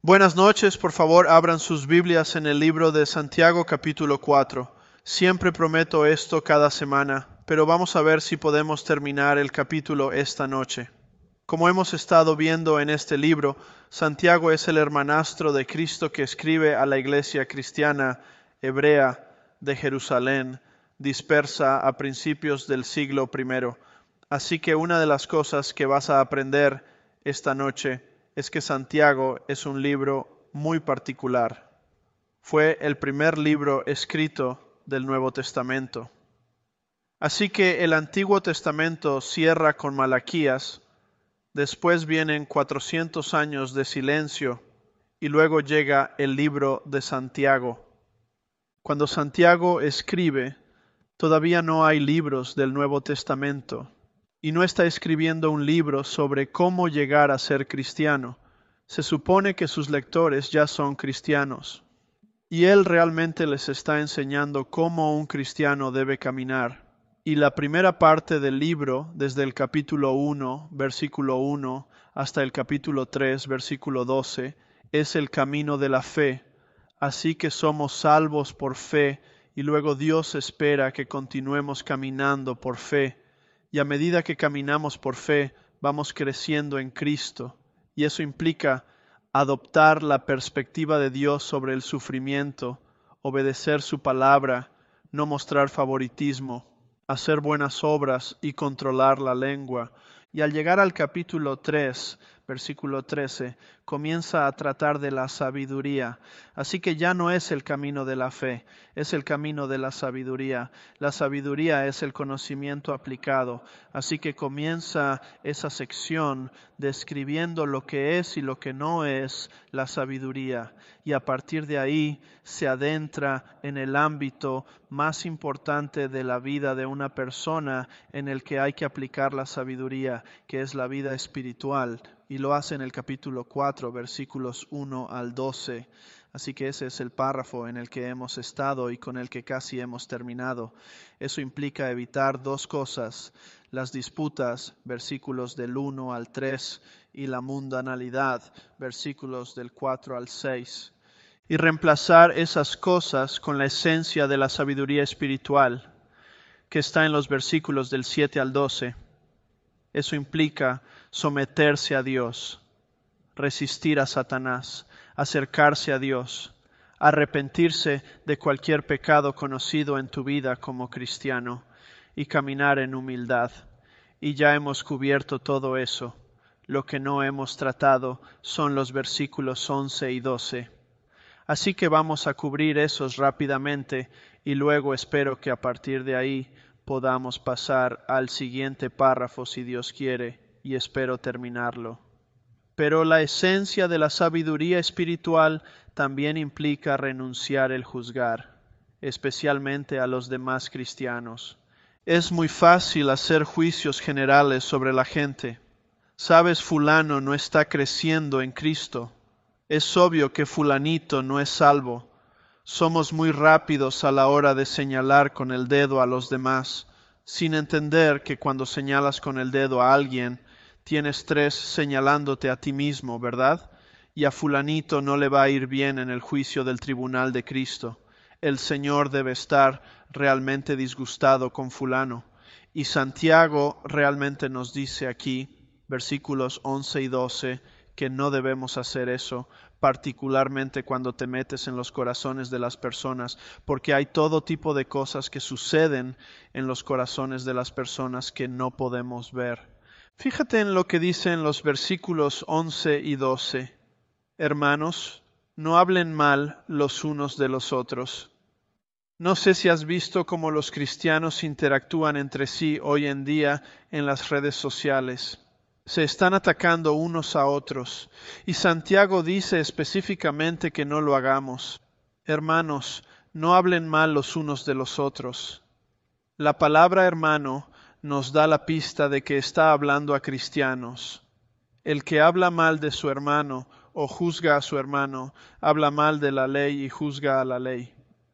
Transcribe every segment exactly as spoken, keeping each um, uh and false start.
Buenas noches, por favor abran sus Biblias en el libro de Santiago capítulo cuatro. Siempre prometo esto cada semana, pero vamos a ver si podemos terminar el capítulo esta noche. Como hemos estado viendo en este libro, Santiago es el hermanastro de Cristo que escribe a la iglesia cristiana hebrea de Jerusalén, dispersa a principios del siglo primero. Así que una de las cosas que vas a aprender esta noche es que Santiago es un libro muy particular. Fue el primer libro escrito del Nuevo Testamento. Así que el Antiguo Testamento cierra con Malaquías, después vienen cuatrocientos años de silencio y luego llega el libro de Santiago. Cuando Santiago escribe, todavía no hay libros del Nuevo Testamento. Y no está escribiendo un libro sobre cómo llegar a ser cristiano. Se supone que sus lectores ya son cristianos. Y él realmente les está enseñando cómo un cristiano debe caminar. Y la primera parte del libro, desde el capítulo uno, versículo uno, hasta el capítulo tres, versículo doce, es el camino de la fe. Así que somos salvos por fe, y luego Dios espera que continuemos caminando por fe. Y a medida que caminamos por fe, vamos creciendo en Cristo. Y eso implica adoptar la perspectiva de Dios sobre el sufrimiento, obedecer su palabra, no mostrar favoritismo, hacer buenas obras y controlar la lengua. Y al llegar al capítulo tres, versículo trece, comienza a tratar de la sabiduría. Así que ya no es el camino de la fe, es el camino de la sabiduría. La sabiduría es el conocimiento aplicado. Así que comienza esa sección describiendo lo que es y lo que no es la sabiduría. Y a partir de ahí se adentra en el ámbito más importante de la vida de una persona en el que hay que aplicar la sabiduría, que es la vida espiritual. Y lo hace en el capítulo cuatro, versículos uno al doce. Así que ese es el párrafo en el que hemos estado y con el que casi hemos terminado. Eso implica evitar dos cosas: las disputas, versículos del uno al tres, y la mundanalidad, versículos del cuatro al seis. Y reemplazar esas cosas con la esencia de la sabiduría espiritual, que está en los versículos del siete al doce. Eso implica someterse a Dios, resistir a Satanás, acercarse a Dios, arrepentirse de cualquier pecado conocido en tu vida como cristiano y caminar en humildad. Y ya hemos cubierto todo eso. Lo que no hemos tratado son los versículos once y doce. Así que vamos a cubrir esos rápidamente y luego espero que a partir de ahí podamos pasar al siguiente párrafo si Dios quiere, y espero terminarlo. Pero la esencia de la sabiduría espiritual también implica renunciar el juzgar, especialmente a los demás cristianos. Es muy fácil hacer juicios generales sobre la gente. Sabes, fulano no está creciendo en Cristo. Es obvio que fulanito no es salvo. Somos muy rápidos a la hora de señalar con el dedo a los demás, sin entender que cuando señalas con el dedo a alguien, tienes tres señalándote a ti mismo, ¿verdad? Y a fulanito no le va a ir bien en el juicio del tribunal de Cristo. El Señor debe estar realmente disgustado con fulano. Y Santiago realmente nos dice aquí, versículos once y doce, que no debemos hacer eso, particularmente cuando te metes en los corazones de las personas, porque hay todo tipo de cosas que suceden en los corazones de las personas que no podemos ver. Fíjate en lo que dice en los versículos once y doce. Hermanos, no hablen mal los unos de los otros. No sé si has visto cómo los cristianos interactúan entre sí hoy en día en las redes sociales. Se están atacando unos a otros, y Santiago dice específicamente que no lo hagamos. Hermanos, no hablen mal los unos de los otros. La palabra hermano nos da la pista de que está hablando a cristianos. El que habla mal de su hermano o juzga a su hermano, habla mal de la ley y juzga a la ley.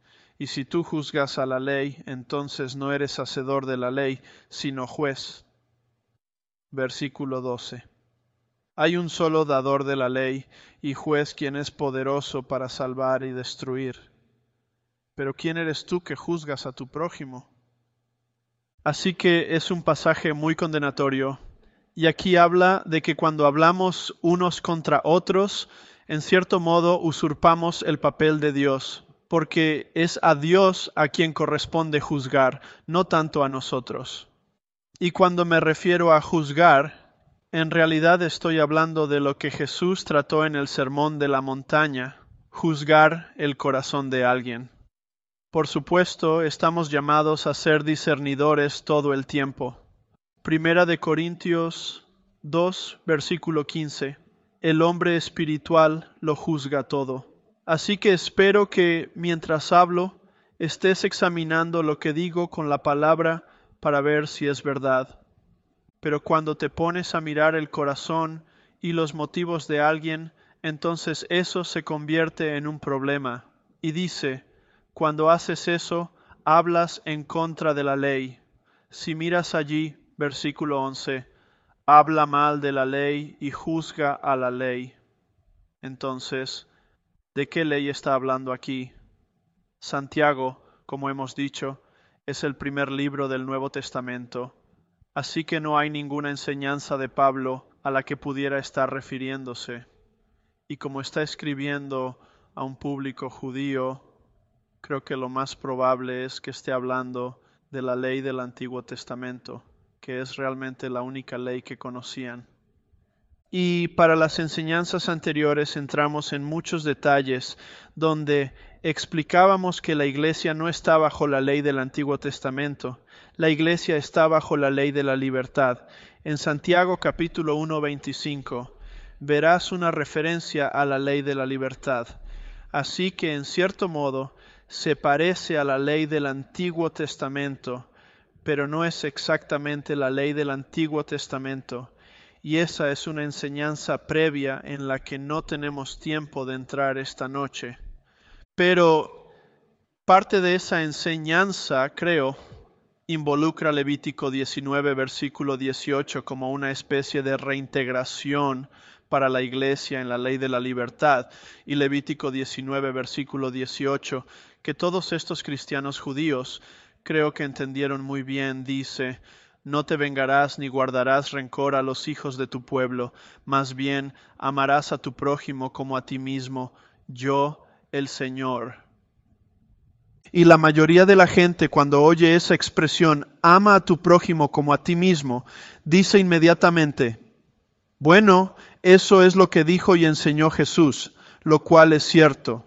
Y si tú juzgas a la ley, entonces no eres hacedor de la ley, sino juez. Versículo doce. Hay un solo dador de la ley y juez quien es poderoso para salvar y destruir. Pero ¿quién eres tú que juzgas a tu prójimo? Así que es un pasaje muy condenatorio. Y aquí habla de que cuando hablamos unos contra otros, en cierto modo usurpamos el papel de Dios, porque es a Dios a quien corresponde juzgar, no tanto a nosotros. Y cuando me refiero a juzgar, en realidad estoy hablando de lo que Jesús trató en el Sermón de la Montaña, juzgar el corazón de alguien. Por supuesto, estamos llamados a ser discernidores todo el tiempo. Primera de Corintios dos, versículo quince. El hombre espiritual lo juzga todo. Así que espero que, mientras hablo, estés examinando lo que digo con la palabra para ver si es verdad. Pero cuando te pones a mirar el corazón y los motivos de alguien, entonces eso se convierte en un problema. Y dice, cuando haces eso, hablas en contra de la ley. Si miras allí, versículo once, habla mal de la ley y juzga a la ley. Entonces, ¿de qué ley está hablando aquí? Santiago, como hemos dicho, es el primer libro del Nuevo Testamento, así que no hay ninguna enseñanza de Pablo a la que pudiera estar refiriéndose. Y como está escribiendo a un público judío, creo que lo más probable es que esté hablando de la ley del Antiguo Testamento, que es realmente la única ley que conocían. Y para las enseñanzas anteriores entramos en muchos detalles donde explicábamos que la iglesia no está bajo la ley del Antiguo Testamento, la iglesia está bajo la ley de la libertad. En Santiago capítulo uno, veinticinco, verás una referencia a la ley de la libertad. Así que en cierto modo se parece a la ley del Antiguo Testamento, pero no es exactamente la ley del Antiguo Testamento. Y esa es una enseñanza previa en la que no tenemos tiempo de entrar esta noche. Pero parte de esa enseñanza, creo, involucra Levítico diecinueve, versículo dieciocho, como una especie de reintegración para la iglesia en la ley de la libertad. Y Levítico diecinueve, versículo dieciocho, que todos estos cristianos judíos creo que entendieron muy bien, dice: no te vengarás ni guardarás rencor a los hijos de tu pueblo, más bien amarás a tu prójimo como a ti mismo, yo el Señor. Y la mayoría de la gente, cuando oye esa expresión, ama a tu prójimo como a ti mismo, dice inmediatamente, bueno, eso es lo que dijo y enseñó Jesús, lo cual es cierto.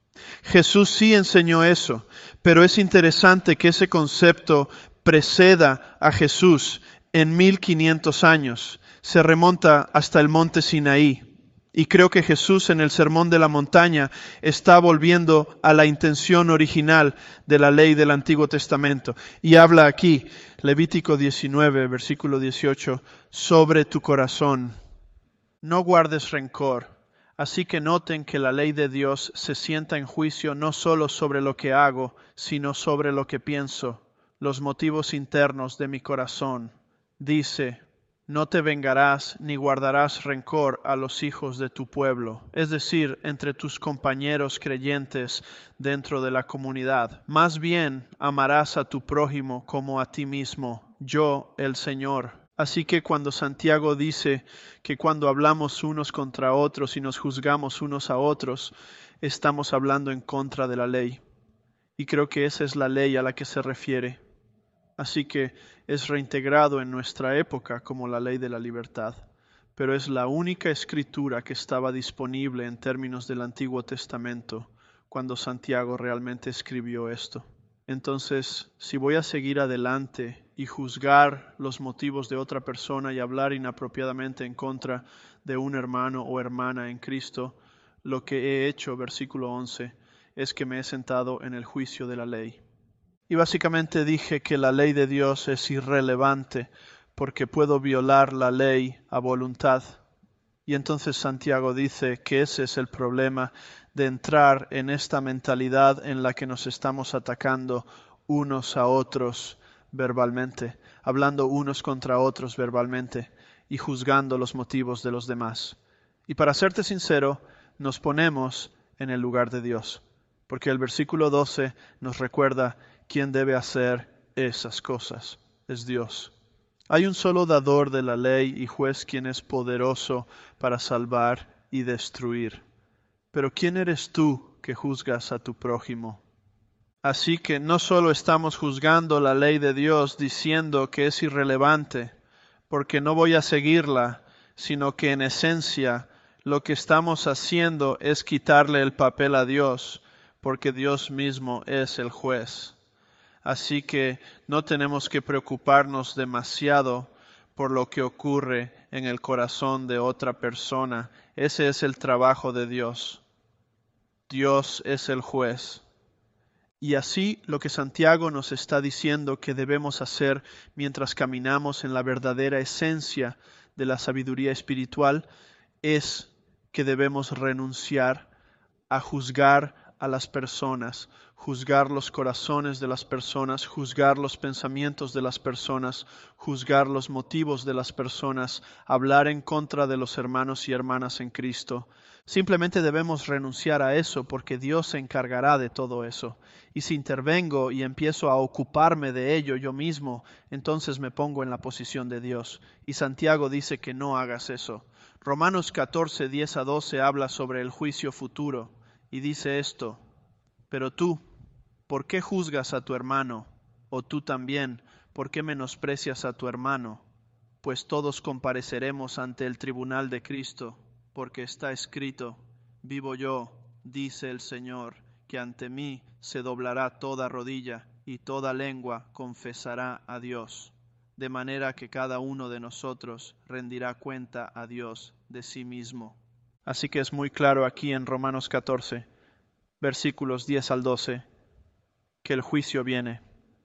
Jesús sí enseñó eso, pero es interesante que ese concepto preceda a Jesús en mil quinientos años. Se remonta hasta el monte Sinaí. Y creo que Jesús en el Sermón de la Montaña está volviendo a la intención original de la ley del Antiguo Testamento. Y habla aquí, Levítico diecinueve, versículo dieciocho, sobre tu corazón. No guardes rencor. Así que noten que la ley de Dios se sienta en juicio no solo sobre lo que hago, sino sobre lo que pienso, los motivos internos de mi corazón. Dice, no te vengarás ni guardarás rencor a los hijos de tu pueblo, es decir, entre tus compañeros creyentes dentro de la comunidad. Más bien amarás a tu prójimo como a ti mismo, yo el Señor. Así que cuando Santiago dice que cuando hablamos unos contra otros y nos juzgamos unos a otros, estamos hablando en contra de la ley. Y creo que esa es la ley a la que se refiere. Así que es reintegrado en nuestra época como la ley de la libertad, pero es la única escritura que estaba disponible en términos del Antiguo Testamento cuando Santiago realmente escribió esto. Entonces, si voy a seguir adelante y juzgar los motivos de otra persona y hablar inapropiadamente en contra de un hermano o hermana en Cristo, lo que he hecho, versículo once, es que me he sentado en el juicio de la ley. Y básicamente dije que la ley de Dios es irrelevante porque puedo violar la ley a voluntad. Y entonces Santiago dice que ese es el problema de entrar en esta mentalidad en la que nos estamos atacando unos a otros verbalmente, hablando unos contra otros verbalmente. y juzgando los motivos de los demás. Y para serte sincero, nos ponemos en el lugar de Dios, porque el versículo doce nos recuerda quién debe hacer esas cosas. Es Dios. Hay un solo dador de la ley y juez quien es poderoso para salvar y destruir. Pero ¿quién eres tú que juzgas a tu prójimo? Así que no solo estamos juzgando la ley de Dios diciendo que es irrelevante, porque no voy a seguirla, sino que en esencia lo que estamos haciendo es quitarle el papel a Dios, porque Dios mismo es el juez. Así que no tenemos que preocuparnos demasiado por lo que ocurre en el corazón de otra persona. Ese es el trabajo de Dios. Dios es el juez. Y así lo que Santiago nos está diciendo que debemos hacer mientras caminamos en la verdadera esencia de la sabiduría espiritual es que debemos renunciar a juzgar a las personas, juzgar los corazones de las personas, juzgar los pensamientos de las personas, juzgar los motivos de las personas, hablar en contra de los hermanos y hermanas en Cristo. Simplemente debemos renunciar a eso porque Dios se encargará de todo eso. Y si intervengo y empiezo a ocuparme de ello yo mismo, entonces me pongo en la posición de Dios. Y Santiago dice que no hagas eso. Romanos catorce, diez a doce habla sobre el juicio futuro y dice esto: pero tú, ¿por qué juzgas a tu hermano? O tú también, ¿por qué menosprecias a tu hermano? Pues todos compareceremos ante el tribunal de Cristo, porque está escrito: vivo yo, dice el Señor, que ante mí se doblará toda rodilla y toda lengua confesará a Dios, de manera que cada uno de nosotros rendirá cuenta a Dios de sí mismo. Así que es muy claro aquí en Romanos catorce, versículos diez al doce, que el juicio viene.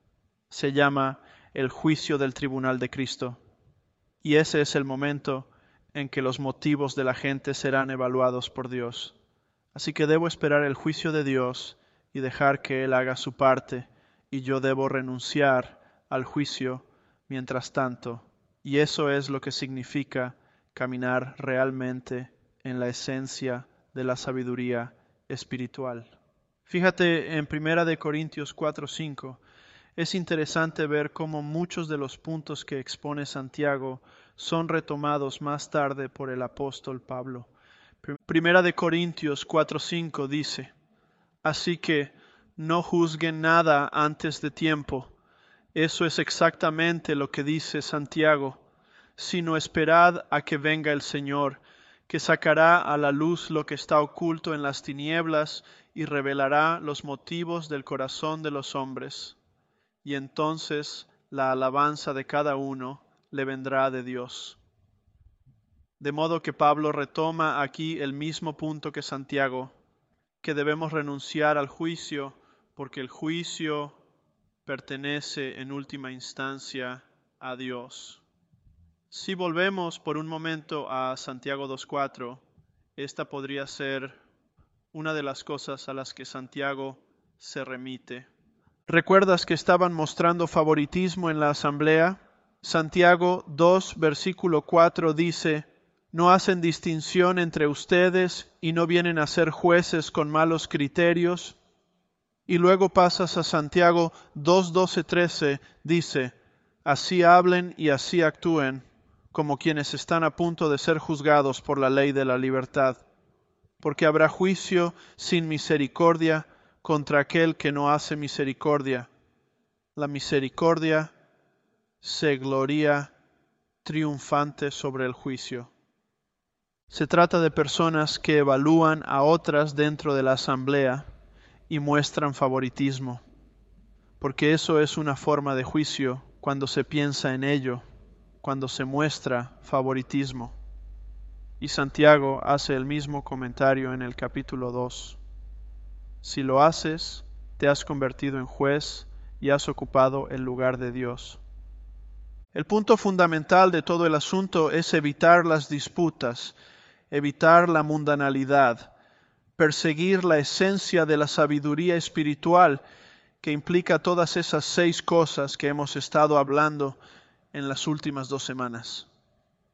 Se llama el juicio del tribunal de Cristo. Y ese es el momento en que los motivos de la gente serán evaluados por Dios. Así que debo esperar el juicio de Dios y dejar que Él haga su parte, y yo debo renunciar al juicio mientras tanto. Y eso es lo que significa caminar realmente en la esencia de la sabiduría espiritual. Fíjate en Primera de Corintios cuatro cinco. Es interesante ver cómo muchos de los puntos que expone Santiago son retomados más tarde por el apóstol Pablo. Primera de Corintios cuatro cinco dice: así que no juzguen nada antes de tiempo. Eso es exactamente lo que dice Santiago, sino esperad a que venga el Señor, que sacará a la luz lo que está oculto en las tinieblas y revelará los motivos del corazón de los hombres. Y entonces la alabanza de cada uno le vendrá de Dios. De modo que Pablo retoma aquí el mismo punto que Santiago, que debemos renunciar al juicio, porque el juicio pertenece en última instancia a Dios. Si volvemos por un momento a Santiago dos cuatro, esta podría ser una de las cosas a las que Santiago se remite. ¿Recuerdas que estaban mostrando favoritismo en la asamblea? Santiago dos, versículo cuatro dice: no hacen distinción entre ustedes y no vienen a ser jueces con malos criterios. Y luego pasas a Santiago dos, doce, trece, dice: así hablen y así actúen, como quienes están a punto de ser juzgados por la ley de la libertad, porque habrá juicio sin misericordia contra aquel que no hace misericordia. La misericordia se gloría triunfante sobre el juicio. Se trata de personas que evalúan a otras dentro de la asamblea y muestran favoritismo, porque eso es una forma de juicio cuando se piensa en ello, cuando se muestra favoritismo. Y Santiago hace el mismo comentario en el capítulo dos. Si lo haces, te has convertido en juez y has ocupado el lugar de Dios. El punto fundamental de todo el asunto es evitar las disputas, evitar la mundanalidad, perseguir la esencia de la sabiduría espiritual que implica todas esas seis cosas que hemos estado hablando en las últimas dos semanas.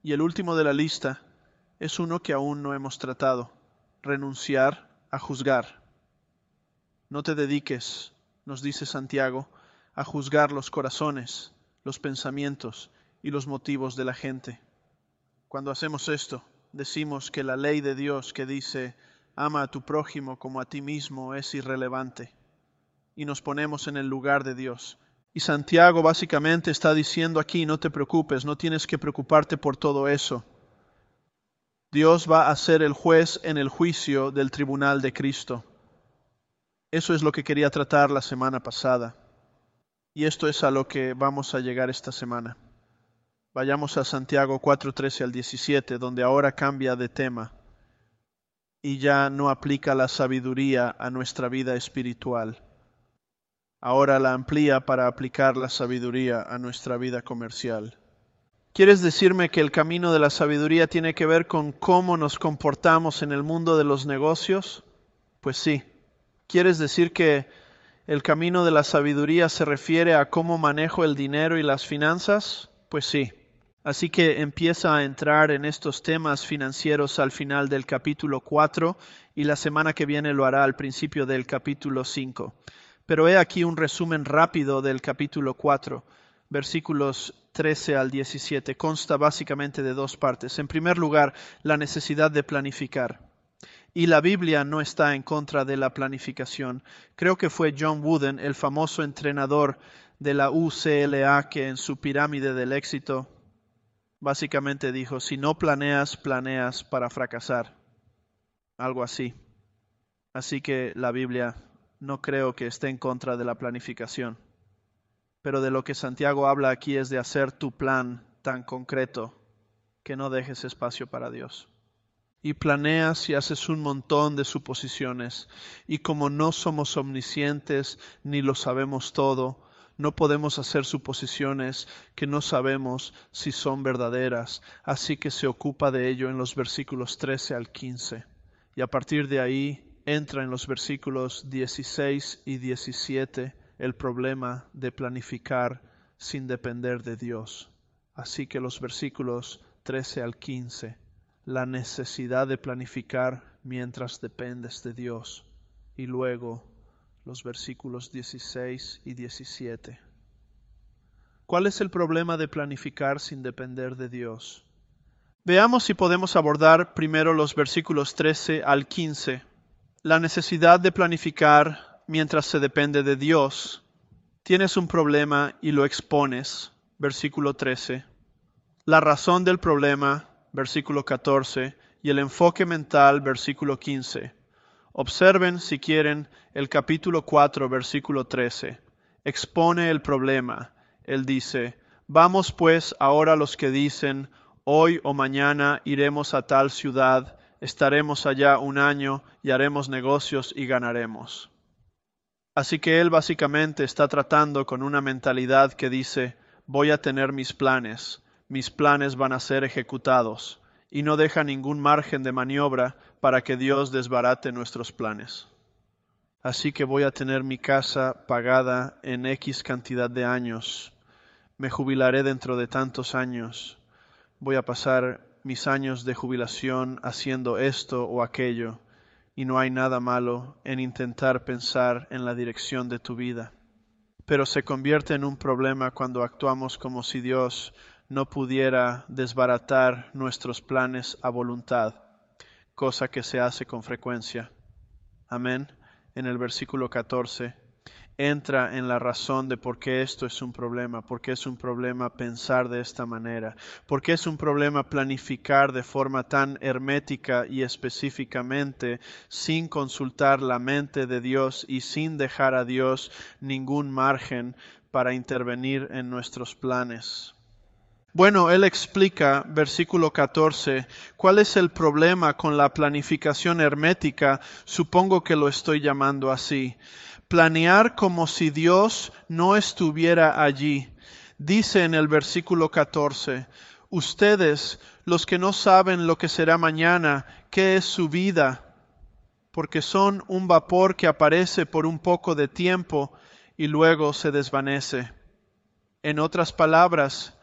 Y el último de la lista es uno que aún no hemos tratado: renunciar a juzgar. No te dediques, nos dice Santiago, a juzgar los corazones, los pensamientos y los motivos de la gente. Cuando hacemos esto, decimos que la ley de Dios que dice ama a tu prójimo como a ti mismo es irrelevante, y nos ponemos en el lugar de Dios. Y Santiago básicamente está diciendo aquí: no te preocupes, no tienes que preocuparte por todo eso. Dios va a ser el juez en el juicio del tribunal de Cristo. Eso es lo que quería tratar la semana pasada. Y esto es a lo que vamos a llegar esta semana. Vayamos a Santiago cuatro, trece al diecisiete, donde ahora cambia de tema y ya no aplica la sabiduría a nuestra vida espiritual. Ahora la amplía para aplicar la sabiduría a nuestra vida comercial. ¿Quieres decirme que el camino de la sabiduría tiene que ver con cómo nos comportamos en el mundo de los negocios? Pues sí. ¿Quieres decir que el camino de la sabiduría se refiere a cómo manejo el dinero y las finanzas? Pues sí. Así que empieza a entrar en estos temas financieros al final del capítulo cuatro y la semana que viene lo hará al principio del capítulo cinco. Pero he aquí un resumen rápido del capítulo cuatro, versículos trece al diecisiete. Consta básicamente de dos partes. En primer lugar, la necesidad de planificar. Y la Biblia no está en contra de la planificación. Creo que fue John Wooden, el famoso entrenador de la U C L A, que en su pirámide del éxito básicamente dijo: si no planeas, planeas para fracasar. Algo así. Así que la Biblia no creo que esté en contra de la planificación. Pero de lo que Santiago habla aquí es de hacer tu plan tan concreto que no dejes espacio para Dios. Y planeas y haces un montón de suposiciones. Y como no somos omniscientes ni lo sabemos todo, no podemos hacer suposiciones que no sabemos si son verdaderas. Así que se ocupa de ello en los versículos trece al quince. Y a partir de ahí entra en los versículos dieciséis y diecisiete el problema de planificar sin depender de Dios. Así que los versículos trece al quince, la necesidad de planificar mientras dependes de Dios. Y luego los versículos dieciséis y diecisiete. ¿Cuál es el problema de planificar sin depender de Dios? Veamos si podemos abordar primero los versículos trece al quince. La necesidad de planificar mientras se depende de Dios. Tienes un problema y lo expones. Versículo trece. La razón del problema. Versículo catorce. Y el enfoque mental. Versículo quince. Observen, si quieren, el capítulo cuatro, versículo trece. Expone el problema. Él dice: vamos pues ahora los que dicen, hoy o mañana iremos a tal ciudad, estaremos allá un año y haremos negocios y ganaremos. Así que él básicamente está tratando con una mentalidad que dice: voy a tener mis planes, mis planes van a ser ejecutados, y no deja ningún margen de maniobra para que Dios desbarate nuestros planes. Así que voy a tener mi casa pagada en X cantidad de años, me jubilaré dentro de tantos años, voy a pasar mis años de jubilación haciendo esto o aquello, y no hay nada malo en intentar pensar en la dirección de tu vida. Pero se convierte en un problema cuando actuamos como si Dios no pudiera desbaratar nuestros planes a voluntad, cosa que se hace con frecuencia. Amén. En el versículo catorce entra en la razón de por qué esto es un problema, por qué es un problema pensar de esta manera, por qué es un problema planificar de forma tan hermética y específicamente sin consultar la mente de Dios y sin dejar a Dios ningún margen para intervenir en nuestros planes. Bueno, él explica, versículo catorce, cuál es el problema con la planificación hermética. Supongo que lo estoy llamando así. Planear como si Dios no estuviera allí. Dice en el versículo catorce, ustedes, los que no saben lo que será mañana, ¿qué es su vida? Porque son un vapor que aparece por un poco de tiempo y luego se desvanece. En otras palabras,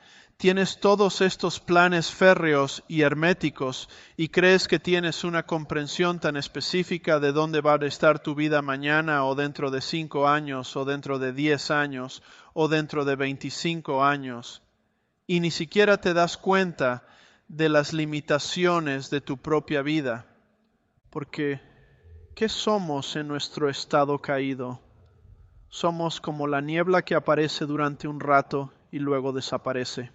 Tienes todos estos planes férreos y herméticos y crees que tienes una comprensión tan específica de dónde va a estar tu vida mañana o dentro de cinco años o dentro de diez años o dentro de veinticinco años. Y ni siquiera te das cuenta de las limitaciones de tu propia vida. Porque, ¿qué somos en nuestro estado caído? Somos como la niebla que aparece durante un rato y luego desaparece.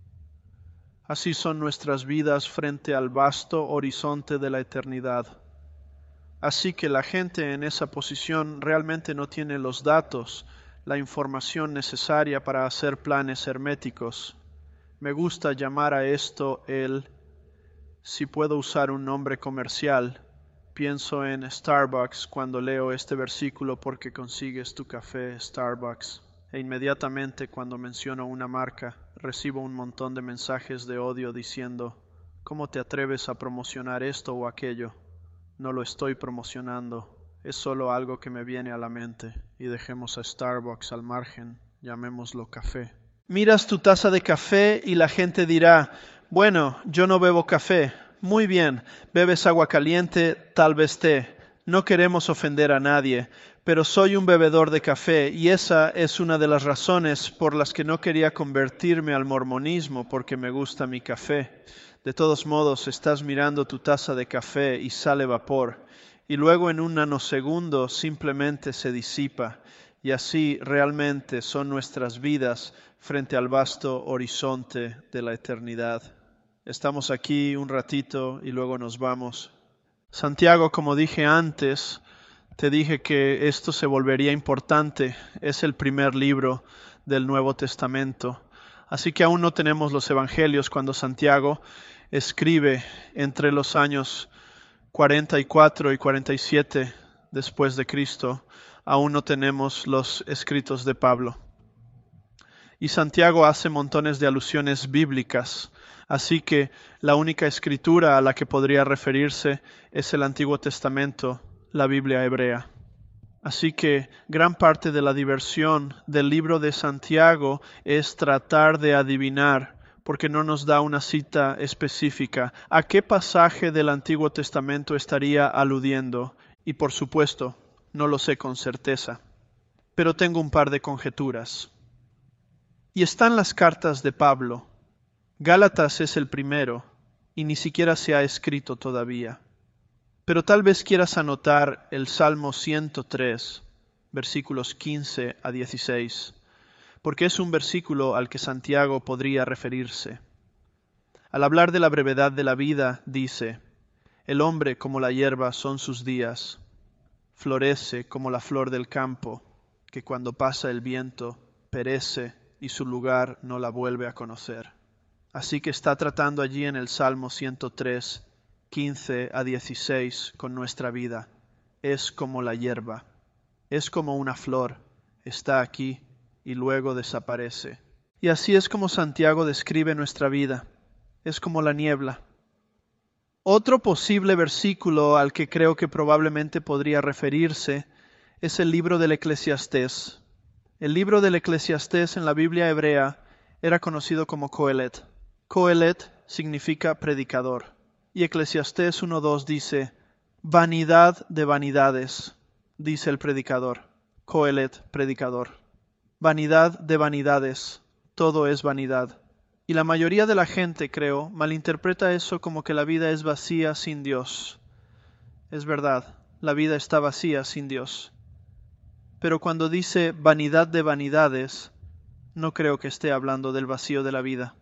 Así son nuestras vidas frente al vasto horizonte de la eternidad. Así que la gente en esa posición realmente no tiene los datos, la información necesaria para hacer planes herméticos. Me gusta llamar a esto el, si puedo usar un nombre comercial, pienso en Starbucks cuando leo este versículo porque consigues tu café Starbucks. E inmediatamente cuando menciono una marca, recibo un montón de mensajes de odio diciendo, ¿cómo te atreves a promocionar esto o aquello? No lo estoy promocionando, es solo algo que me viene a la mente, y dejemos a Starbucks al margen, llamémoslo café. Miras tu taza de café y la gente dirá, bueno, yo no bebo café. Muy bien, bebes agua caliente, tal vez té. No queremos ofender a nadie, pero soy un bebedor de café y esa es una de las razones por las que no quería convertirme al mormonismo, porque me gusta mi café. De todos modos, estás mirando tu taza de café y sale vapor, y luego en un nanosegundo simplemente se disipa, y así realmente son nuestras vidas frente al vasto horizonte de la eternidad. Estamos aquí un ratito y luego nos vamos. Santiago, como dije antes, te dije que esto se volvería importante. Es el primer libro del Nuevo Testamento. Así que aún no tenemos los evangelios cuando Santiago escribe entre los años cuarenta y cuatro y cuarenta y siete después de Cristo. Aún no tenemos los escritos de Pablo. Y Santiago hace montones de alusiones bíblicas. Así que la única escritura a la que podría referirse es el Antiguo Testamento, la Biblia hebrea. Así que gran parte de la diversión del libro de Santiago es tratar de adivinar, porque no nos da una cita específica, a qué pasaje del Antiguo Testamento estaría aludiendo. Y por supuesto, no lo sé con certeza, pero tengo un par de conjeturas. Y están las cartas de Pablo. Gálatas es el primero, y ni siquiera se ha escrito todavía. Pero tal vez quieras anotar el Salmo ciento tres, versículos quince a dieciséis, porque es un versículo al que Santiago podría referirse. Al hablar de la brevedad de la vida, dice, el hombre como la hierba son sus días, florece como la flor del campo, que cuando pasa el viento perece y su lugar no la vuelve a conocer. Así que está tratando allí en el Salmo ciento tres, quince a dieciséis con nuestra vida. Es como la hierba, es como una flor, está aquí y luego desaparece. Y así es como Santiago describe nuestra vida, es como la niebla. Otro posible versículo al que creo que probablemente podría referirse es el libro del Eclesiastés. El libro del Eclesiastés en la Biblia hebrea era conocido como Coelet. Coelet significa predicador. Y Eclesiastés uno dos dice, vanidad de vanidades, dice el predicador. Coelet, predicador. Vanidad de vanidades, todo es vanidad. Y la mayoría de la gente, creo, malinterpreta eso como que la vida es vacía sin Dios. Es verdad, la vida está vacía sin Dios. Pero cuando dice vanidad de vanidades, no creo que esté hablando del vacío de la vida.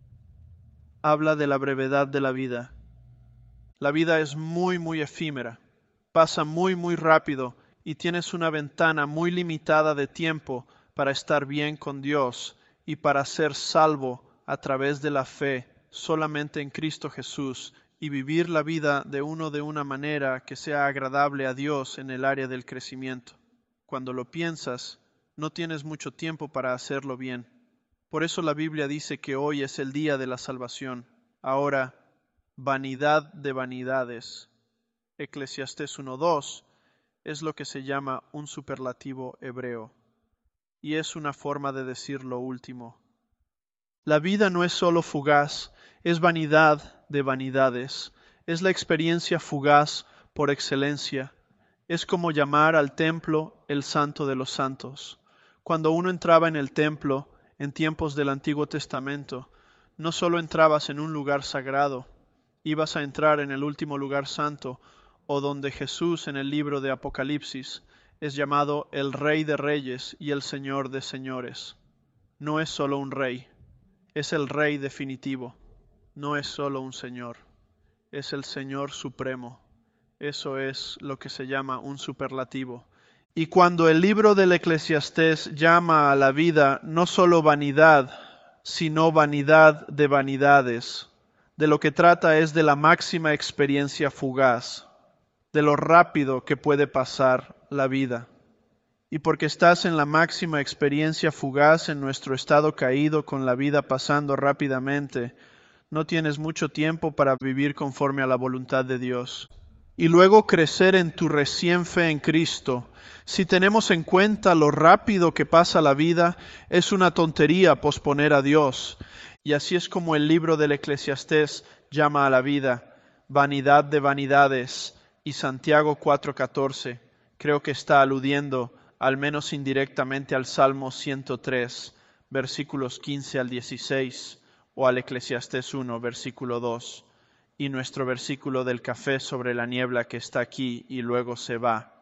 Habla de la brevedad de la vida. La vida es muy, muy efímera, pasa muy, muy rápido y tienes una ventana muy limitada de tiempo para estar bien con Dios y para ser salvo a través de la fe solamente en Cristo Jesús y vivir la vida de uno de una manera que sea agradable a Dios en el área del crecimiento. Cuando lo piensas, no tienes mucho tiempo para hacerlo bien. Por eso la Biblia dice que hoy es el día de la salvación. Ahora, vanidad de vanidades. Eclesiastés uno dos es lo que se llama un superlativo hebreo. Y es una forma de decir lo último. La vida no es solo fugaz, es vanidad de vanidades. Es la experiencia fugaz por excelencia. Es como llamar al templo el Santo de los Santos. Cuando uno entraba en el templo en tiempos del Antiguo Testamento, no solo entrabas en un lugar sagrado, ibas a entrar en el último lugar santo, o donde Jesús en el libro de Apocalipsis es llamado el Rey de Reyes y el Señor de Señores. No es solo un rey, es el Rey definitivo, no es solo un Señor, es el Señor supremo. Eso es lo que se llama un superlativo. Y cuando el libro del Eclesiastés llama a la vida no solo vanidad, sino vanidad de vanidades, de lo que trata es de la máxima experiencia fugaz, de lo rápido que puede pasar la vida. Y porque estás en la máxima experiencia fugaz en nuestro estado caído con la vida pasando rápidamente, no tienes mucho tiempo para vivir conforme a la voluntad de Dios. Y luego crecer en tu recién fe en Cristo. Si tenemos en cuenta lo rápido que pasa la vida, es una tontería posponer a Dios. Y así es como el libro del Eclesiastés llama a la vida, vanidad de vanidades. Y Santiago cuatro catorce creo que está aludiendo al menos indirectamente al Salmo ciento tres, versículos quince al dieciséis, o al Eclesiastés uno, versículo dos, y nuestro versículo del café sobre la niebla que está aquí y luego se va.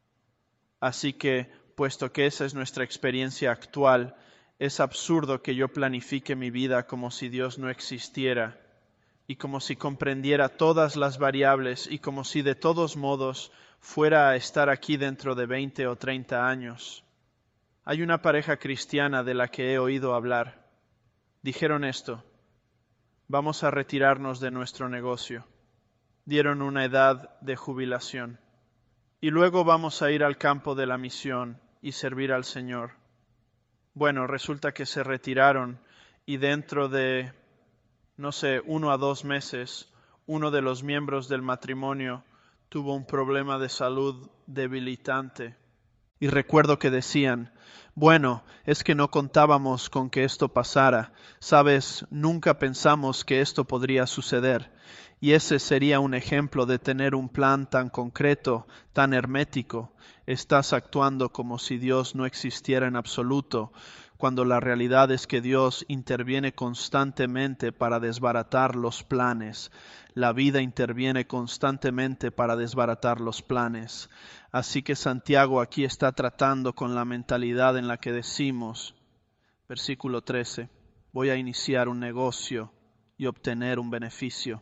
Así que, puesto que esa es nuestra experiencia actual, es absurdo que yo planifique mi vida como si Dios no existiera y como si comprendiera todas las variables y como si de todos modos fuera a estar aquí dentro de veinte o treinta años. Hay una pareja cristiana de la que he oído hablar. Dijeron esto: vamos a retirarnos de nuestro negocio. Dieron una edad de jubilación. Y luego vamos a ir al campo de la misión y servir al Señor. Bueno, resulta que se retiraron y dentro de, no sé, uno a dos meses, uno de los miembros del matrimonio tuvo un problema de salud debilitante. Y recuerdo que decían, bueno, es que no contábamos con que esto pasara. Sabes, nunca pensamos que esto podría suceder. Y ese sería un ejemplo de tener un plan tan concreto, tan hermético. Estás actuando como si Dios no existiera en absoluto, cuando la realidad es que Dios interviene constantemente para desbaratar los planes. La vida interviene constantemente para desbaratar los planes. Así que Santiago aquí está tratando con la mentalidad en la que decimos, versículo trece, voy a iniciar un negocio y obtener un beneficio.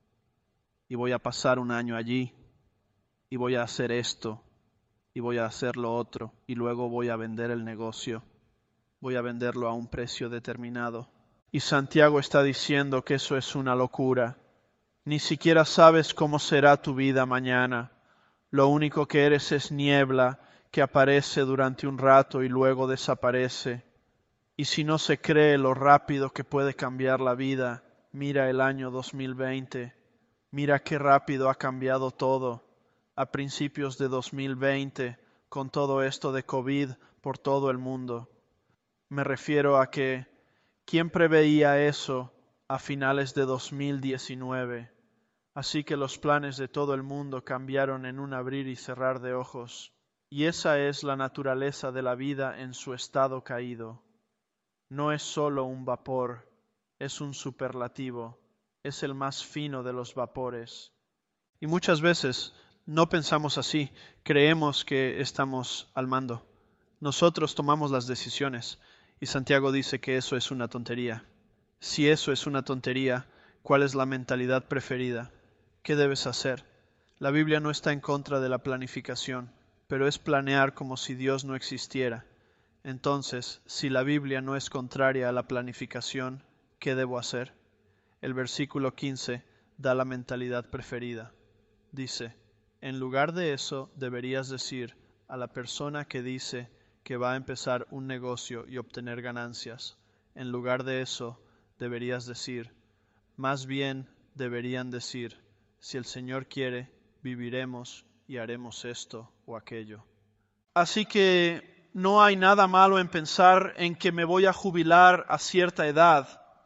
Y voy a pasar un año allí, y voy a hacer esto, y voy a hacer lo otro, y luego voy a vender el negocio. Voy a venderlo a un precio determinado. Y Santiago está diciendo que eso es una locura. Ni siquiera sabes cómo será tu vida mañana. Lo único que eres es niebla que aparece durante un rato y luego desaparece. Y si no se cree lo rápido que puede cambiar la vida, mira el año dos mil veinte. Mira qué rápido ha cambiado todo. A principios de dos mil veinte, con todo esto de COVID por todo el mundo. Me refiero a que, ¿quién preveía eso a finales de dos mil diecinueve? Así que los planes de todo el mundo cambiaron en un abrir y cerrar de ojos. Y esa es la naturaleza de la vida en su estado caído. No es solo un vapor, es un superlativo, es el más fino de los vapores. Y muchas veces no pensamos así, creemos que estamos al mando. Nosotros tomamos las decisiones y Santiago dice que eso es una tontería. Si eso es una tontería, ¿cuál es la mentalidad preferida? ¿Qué debes hacer? La Biblia no está en contra de la planificación, pero es planear como si Dios no existiera. Entonces, si la Biblia no es contraria a la planificación, ¿qué debo hacer? El versículo quince da la mentalidad preferida. Dice, en lugar de eso deberías decir a la persona que dice que va a empezar un negocio y obtener ganancias, en lugar de eso deberías decir, más bien deberían decir, si el Señor quiere, viviremos y haremos esto o aquello. Así que no hay nada malo en pensar en que me voy a jubilar a cierta edad,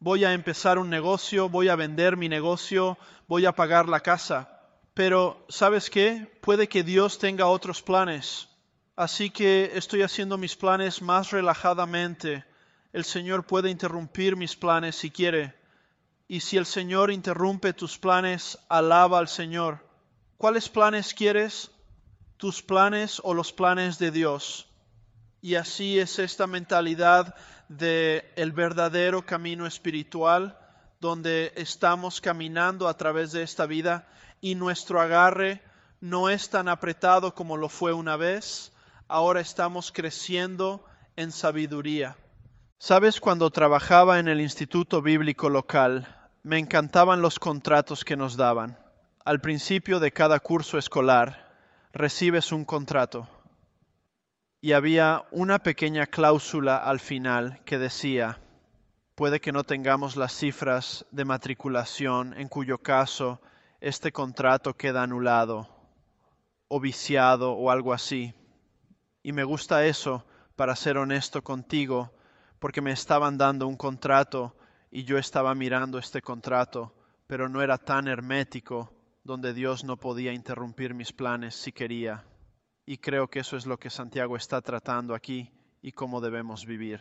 voy a empezar un negocio, voy a vender mi negocio, voy a pagar la casa. Pero, ¿sabes qué? Puede que Dios tenga otros planes. Así que estoy haciendo mis planes más relajadamente. El Señor puede interrumpir mis planes si quiere. Y si el Señor interrumpe tus planes, alaba al Señor. ¿Cuáles planes quieres? ¿Tus planes o los planes de Dios? Y así es esta mentalidad de el verdadero camino espiritual, donde estamos caminando a través de esta vida y nuestro agarre no es tan apretado como lo fue una vez. Ahora estamos creciendo en sabiduría. ¿Sabes? Cuando trabajaba en el Instituto Bíblico local, me encantaban los contratos que nos daban. Al principio de cada curso escolar, recibes un contrato. Y había una pequeña cláusula al final que decía, puede que no tengamos las cifras de matriculación, en cuyo caso este contrato queda anulado, o viciado, o algo así. Y me gusta eso, para ser honesto contigo, porque me estaban dando un contrato y yo estaba mirando este contrato, pero no era tan hermético, donde Dios no podía interrumpir mis planes si quería. Y creo que eso es lo que Santiago está tratando aquí y cómo debemos vivir.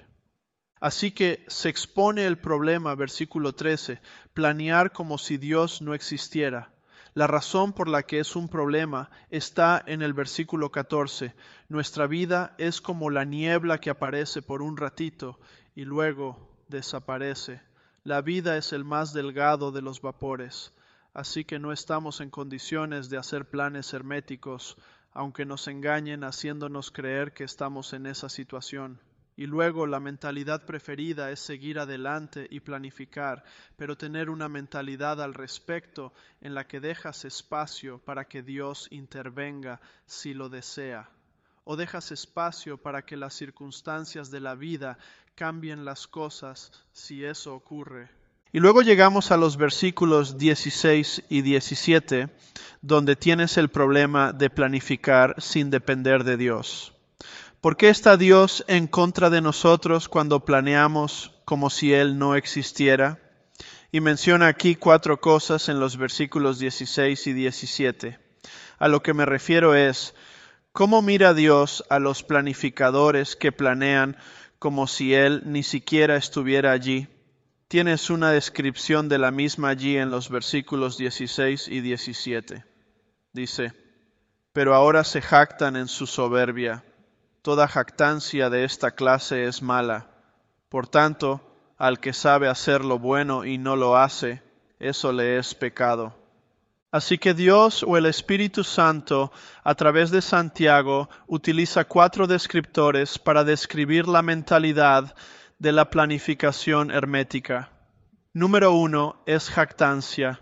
Así que se expone el problema, versículo trece, planear como si Dios no existiera. La razón por la que es un problema está en el versículo catorce. Nuestra vida es como la niebla que aparece por un ratito y luego desaparece. La vida es el más delgado de los vapores, así que no estamos en condiciones de hacer planes herméticos, aunque nos engañen haciéndonos creer que estamos en esa situación. Y luego la mentalidad preferida es seguir adelante y planificar, pero tener una mentalidad al respecto en la que dejas espacio para que Dios intervenga si lo desea, o dejas espacio para que las circunstancias de la vida cambien las cosas si eso ocurre. Y luego llegamos a los versículos dieciséis y diecisiete, donde tienes el problema de planificar sin depender de Dios. ¿Por qué está Dios en contra de nosotros cuando planeamos como si Él no existiera? Y menciona aquí cuatro cosas en los versículos dieciséis y diecisiete. A lo que me refiero es, ¿cómo mira Dios a los planificadores que planean como si Él ni siquiera estuviera allí? Tienes una descripción de la misma allí en los versículos dieciséis y diecisiete. Dice, pero ahora se jactan en su soberbia. Toda jactancia de esta clase es mala. Por tanto, al que sabe hacer lo bueno y no lo hace, eso le es pecado. Así que Dios o el Espíritu Santo, a través de Santiago, utiliza cuatro descriptores para describir la mentalidad de la planificación hermética. Número uno es jactancia.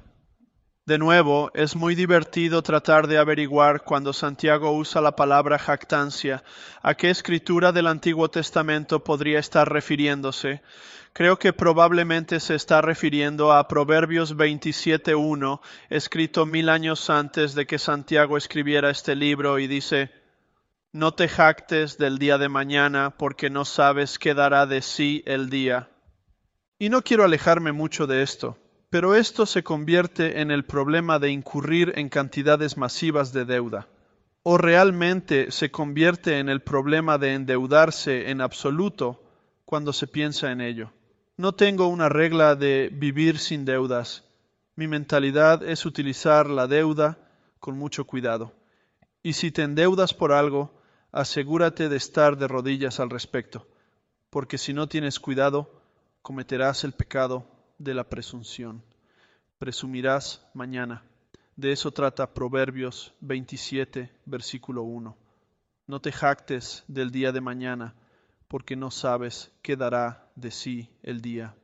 De nuevo, es muy divertido tratar de averiguar cuando Santiago usa la palabra jactancia, a qué escritura del Antiguo Testamento podría estar refiriéndose. Creo que probablemente se está refiriendo a Proverbios veintisiete uno, escrito mil años antes de que Santiago escribiera este libro, y dice, no te jactes del día de mañana, porque no sabes qué dará de sí el día. Y no quiero alejarme mucho de esto. Pero esto se convierte en el problema de incurrir en cantidades masivas de deuda. O realmente se convierte en el problema de endeudarse en absoluto cuando se piensa en ello. No tengo una regla de vivir sin deudas. Mi mentalidad es utilizar la deuda con mucho cuidado. Y si te endeudas por algo, asegúrate de estar de rodillas al respecto, porque si no tienes cuidado, cometerás el pecado de la presunción. Presumirás mañana. De eso trata Proverbios veintisiete, versículo uno. No te jactes del día de mañana, porque no sabes qué dará de sí el día.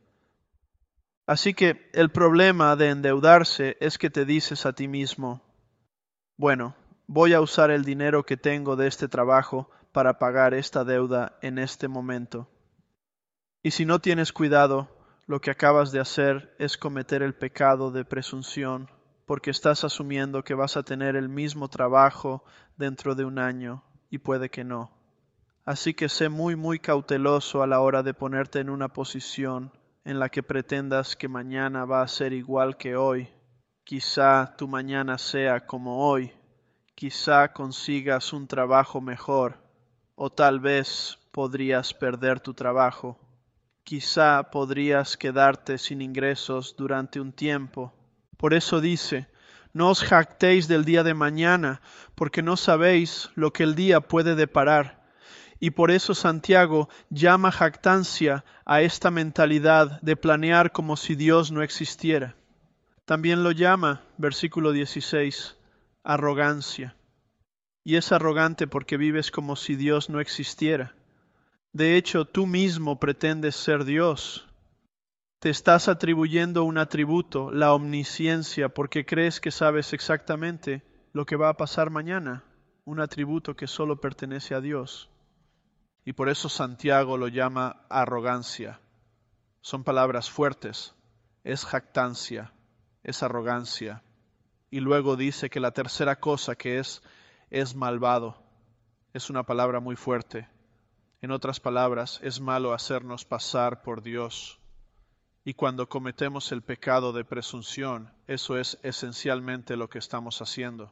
Así que el problema de endeudarse es que te dices a ti mismo, bueno, voy a usar el dinero que tengo de este trabajo para pagar esta deuda en este momento. Y si no tienes cuidado, lo que acabas de hacer es cometer el pecado de presunción, porque estás asumiendo que vas a tener el mismo trabajo dentro de un año, y puede que no. Así que sé muy muy cauteloso a la hora de ponerte en una posición en la que pretendas que mañana va a ser igual que hoy. Quizá tu mañana sea como hoy, quizá consigas un trabajo mejor, o tal vez podrías perder tu trabajo. Quizá podrías quedarte sin ingresos durante un tiempo. Por eso dice, no os jactéis del día de mañana, porque no sabéis lo que el día puede deparar. Y por eso Santiago llama jactancia a esta mentalidad de planear como si Dios no existiera. También lo llama, versículo dieciséis, arrogancia. Y es arrogante porque vives como si Dios no existiera. De hecho, tú mismo pretendes ser Dios. Te estás atribuyendo un atributo, la omnisciencia, porque crees que sabes exactamente lo que va a pasar mañana, un atributo que solo pertenece a Dios. Y por eso Santiago lo llama arrogancia. Son palabras fuertes, es jactancia, es arrogancia. Y luego dice que la tercera cosa que es, es malvado. Es una palabra muy fuerte. En otras palabras, es malo hacernos pasar por Dios. Y cuando cometemos el pecado de presunción, eso es esencialmente lo que estamos haciendo.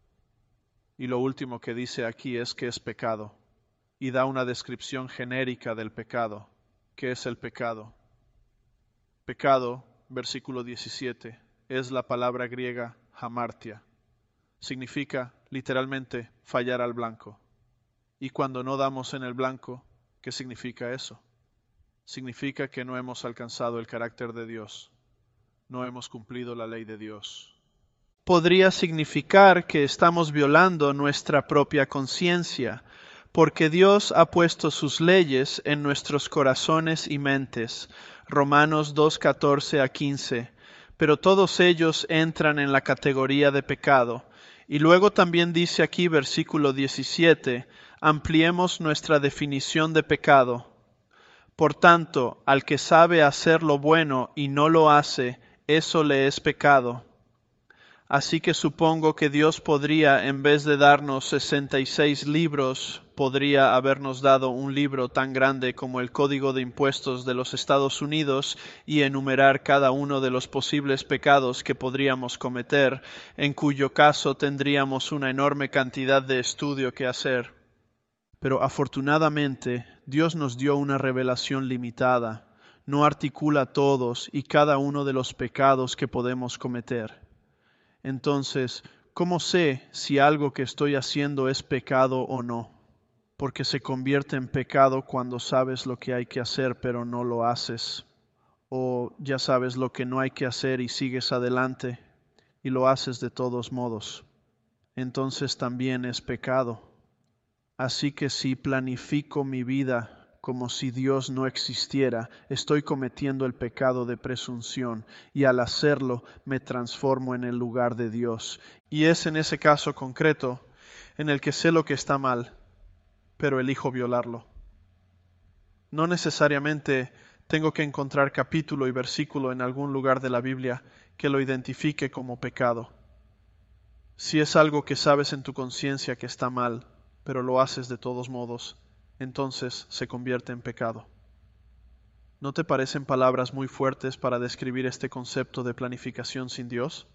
Y lo último que dice aquí es que es pecado. Y da una descripción genérica del pecado. ¿Qué es el pecado? Pecado, versículo diecisiete, es la palabra griega hamartia. Significa literalmente fallar al blanco. Y cuando no damos en el blanco, ¿qué significa eso? Significa que no hemos alcanzado el carácter de Dios, no hemos cumplido la ley de Dios. Podría significar que estamos violando nuestra propia conciencia, porque Dios ha puesto sus leyes en nuestros corazones y mentes. Romanos dos, catorce a quince. Pero todos ellos entran en la categoría de pecado. Y luego también dice aquí, versículo diecisiete, ampliemos nuestra definición de pecado. Por tanto, al que sabe hacer lo bueno y no lo hace, eso le es pecado. Así que supongo que Dios podría, en vez de darnos sesenta y seis libros, podría habernos dado un libro tan grande como el Código de Impuestos de los Estados Unidos y enumerar cada uno de los posibles pecados que podríamos cometer, en cuyo caso tendríamos una enorme cantidad de estudio que hacer. Pero afortunadamente, Dios nos dio una revelación limitada, no articula todos y cada uno de los pecados que podemos cometer. Entonces, ¿cómo sé si algo que estoy haciendo es pecado o no? Porque se convierte en pecado cuando sabes lo que hay que hacer pero no lo haces. O ya sabes lo que no hay que hacer y sigues adelante y lo haces de todos modos. Entonces también es pecado. Así que si planifico mi vida como si Dios no existiera, estoy cometiendo el pecado de presunción y al hacerlo me transformo en el lugar de Dios. Y es en ese caso concreto en el que sé lo que está mal, pero elijo violarlo. No necesariamente tengo que encontrar capítulo y versículo en algún lugar de la Biblia que lo identifique como pecado. Si es algo que sabes en tu conciencia que está mal, pero lo haces de todos modos, entonces se convierte en pecado. ¿No te parecen palabras muy fuertes para describir este concepto de planificación sin Dios?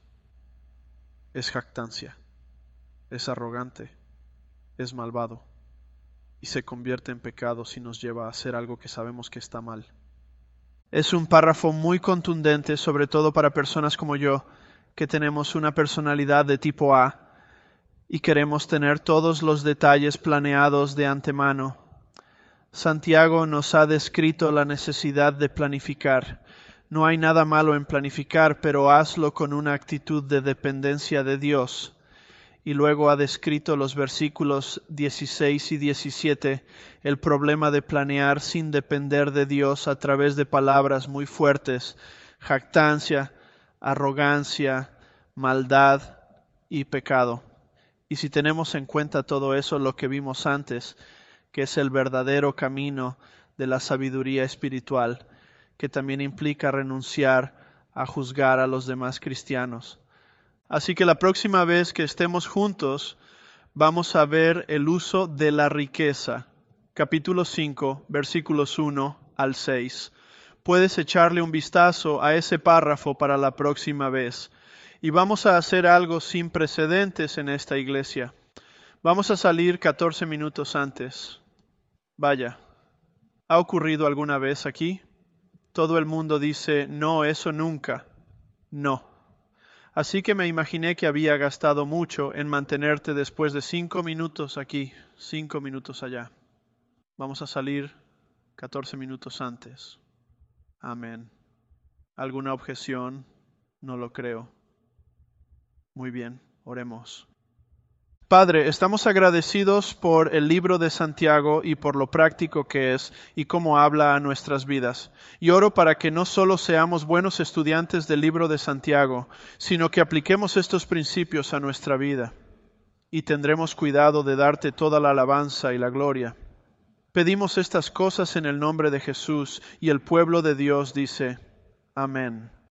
Es jactancia, es arrogante, es malvado, y se convierte en pecado si nos lleva a hacer algo que sabemos que está mal. Es un párrafo muy contundente, sobre todo para personas como yo, que tenemos una personalidad de tipo A y queremos tener todos los detalles planeados de antemano. Santiago nos ha descrito la necesidad de planificar. No hay nada malo en planificar, pero hazlo con una actitud de dependencia de Dios. Y luego ha descrito los versículos dieciséis y diecisiete, el problema de planear sin depender de Dios a través de palabras muy fuertes, jactancia, arrogancia, maldad y pecado. Y si tenemos en cuenta todo eso, lo que vimos antes, que es el verdadero camino de la sabiduría espiritual, que también implica renunciar a juzgar a los demás cristianos. Así que la próxima vez que estemos juntos, vamos a ver el uso de la riqueza. Capítulo cinco, versículos uno al seis. puedes echarle un vistazo a ese párrafo para la próxima vez. Y vamos a hacer algo sin precedentes en esta iglesia. Vamos a salir catorce minutos antes. Vaya, ¿ha ocurrido alguna vez aquí? Todo el mundo dice, no, eso nunca. No. Así que me imaginé que había gastado mucho en mantenerte después de cinco minutos aquí, cinco minutos allá. Vamos a salir catorce minutos antes. Amén. ¿Alguna objeción? No lo creo. Muy bien, oremos. Padre, estamos agradecidos por el libro de Santiago y por lo práctico que es y cómo habla a nuestras vidas. Y oro para que no solo seamos buenos estudiantes del libro de Santiago, sino que apliquemos estos principios a nuestra vida. Y tendremos cuidado de darte toda la alabanza y la gloria. Pedimos estas cosas en el nombre de Jesús, y el pueblo de Dios dice, amén.